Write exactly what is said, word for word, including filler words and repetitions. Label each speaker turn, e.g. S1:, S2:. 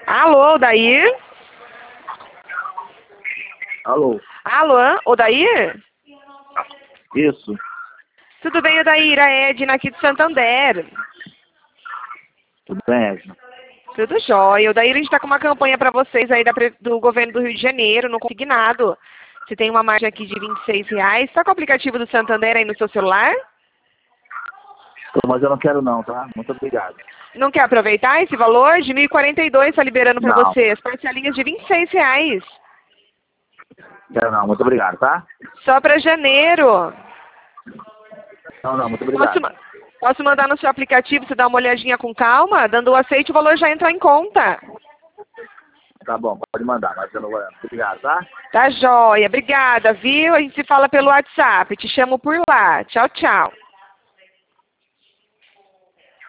S1: Alô, Odair?
S2: Alô?
S1: Alô, Odair?
S2: Isso.
S1: Tudo bem, Odair? A Edna aqui de Santander.
S2: Tudo bem, Edna?
S1: Tudo jóia. Odair, a gente está com uma campanha para vocês aí da, do governo do Rio de Janeiro, no consignado. Você tem uma margem aqui de vinte e seis reais. Está com o aplicativo do Santander aí no seu celular?
S2: Mas eu não quero não, tá? Muito obrigado.
S1: Não quer aproveitar esse valor? De mil e quarenta e dois está liberando para
S2: Não.
S1: vocês. Parcelinhas de vinte e seis reais.
S2: Quero não, muito obrigado, tá?
S1: Só para janeiro.
S2: Não, não, muito obrigado.
S1: Posso, posso mandar no seu aplicativo, você dá uma olhadinha com calma? Dando o aceite, o valor já entra em conta.
S2: Tá bom, pode mandar, mas eu não vou. Muito obrigado, tá?
S1: Tá jóia. Obrigada, viu? A gente se fala pelo WhatsApp. Te chamo por lá. Tchau, tchau.